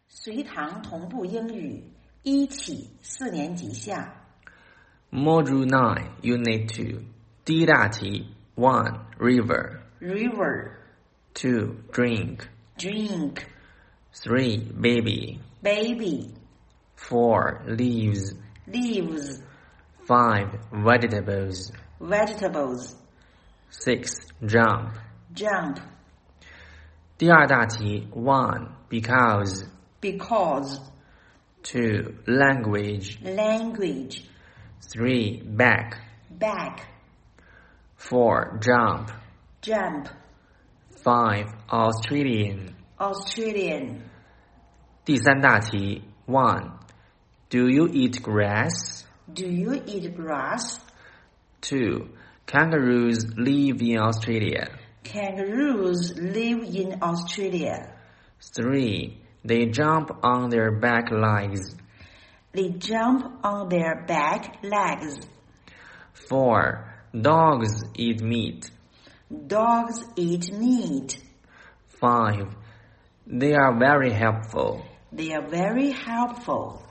随堂同步英语一起4年级下 Module 9, Unit 2. 第一大题 1. River River, 2. Drink drink, 3. Baby baby, 4. Leaves leaves, 5. Vegetables vegetables, 6. Jump jump, 第二大题 1. Because because, 2. Language language, 3. Back back, 4. Jump jump, 5. Australian Australian, 第三大题 1. Do you eat grass? do you eat grass? 2. Kangaroos live in Australia. Kangaroos live in Australia. 3. They jump on their back legs. They jump on their back legs. 4. Dogs eat meat. Dogs eat meat. 5. They are very helpful. They are very helpful.